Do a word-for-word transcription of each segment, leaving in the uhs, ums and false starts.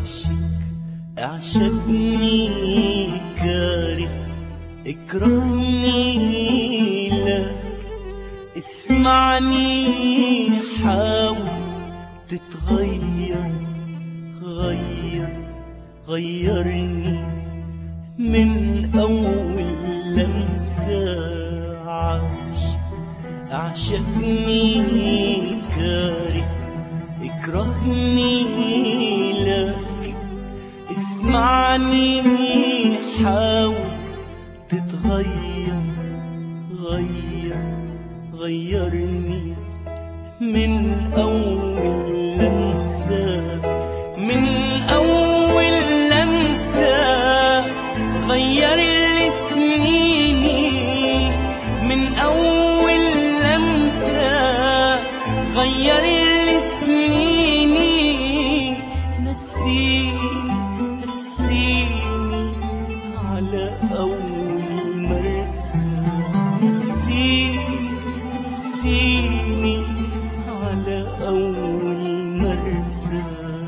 اعشقني كاره اكرهني لك اسمعني حاول تتغير غير غيرني من أول لمسة عاش اعشقني كاره اكرهني لك اسمعني حاول تتغير غير غيرني من أول لمسة من أول لمسة غير لي سنيني من أول لمسة غير لي سنيني نسيني نسيني على أول مرسى نسيني نسيني على أول مرسى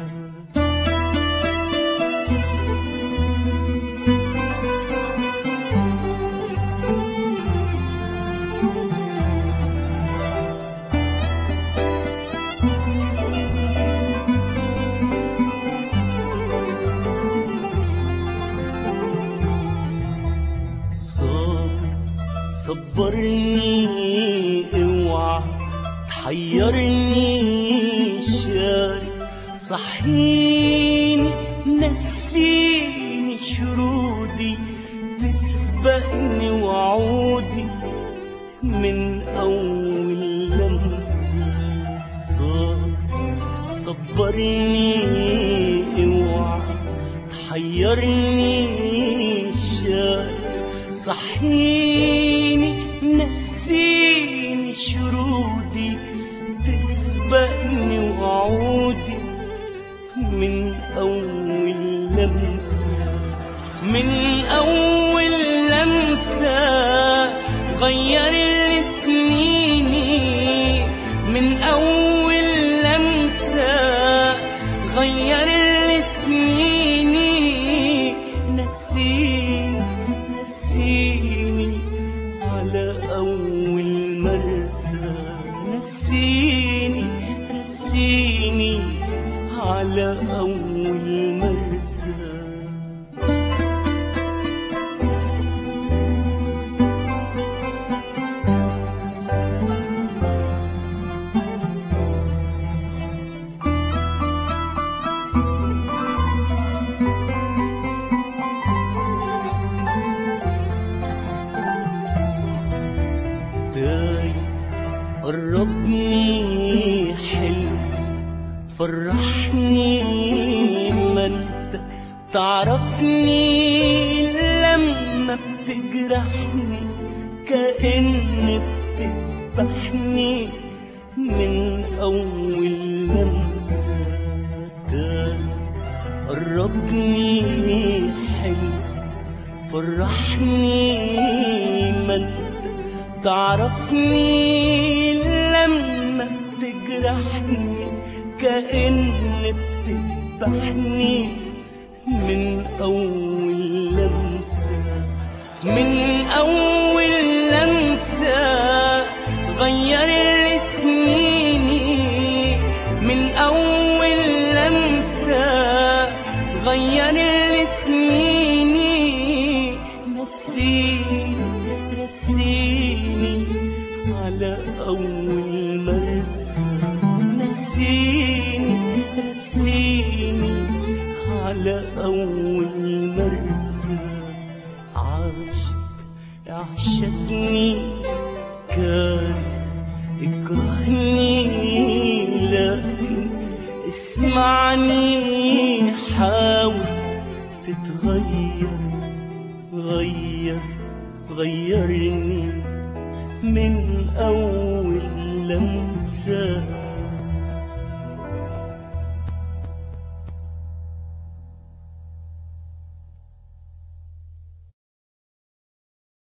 صبرني اوعى تحيرني شاري صحيني نسيني شرودي تسبقني وعودي من أول لمسة صبرني اوعى تحيرني شاري صحيني نسيني شرودي تسبقني وعودي من أول لمسة من أول لمسة غير لي سنيني من أول لمسة غير لي سنيني نسيني نسيني على أول مرسى نسيني نسيني على أول مرسى قربني حلو فرحني ما انت تعرفني لما بتجرحني كأن بتذبحني من أول لمسة قربني حلو فرحني ما انت تعرفني لما تجرحني كأن بتذبحني من أول لمسة من أول لمسة غير لي سنيني من أول لمسة غير لي سنيني نسيني نسيني على أول مرسى نسيني نسيني على أول مرسى عاشق اعشقني كان اكرهني لكن اسمعني حاول تتغير غير غيرني من أول لمسة